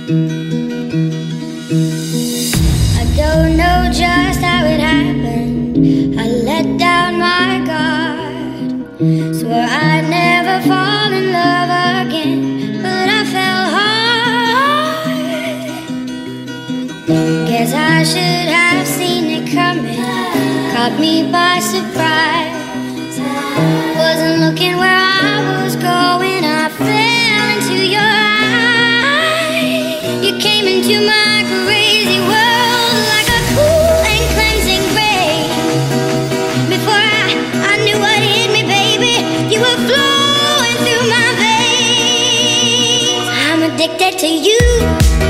I don't know just how it happened. I let down my guard. Swore I'd never fall in love again, but I fell hard. Guess I should have seen it coming. Caught me by surprise. Wasn't looking where I was going. I fell into your eyes. You came into my crazy world like a cool and cleansing rain. Before I knew what hit me, baby, you were flowing through my veins. I'm addicted to you.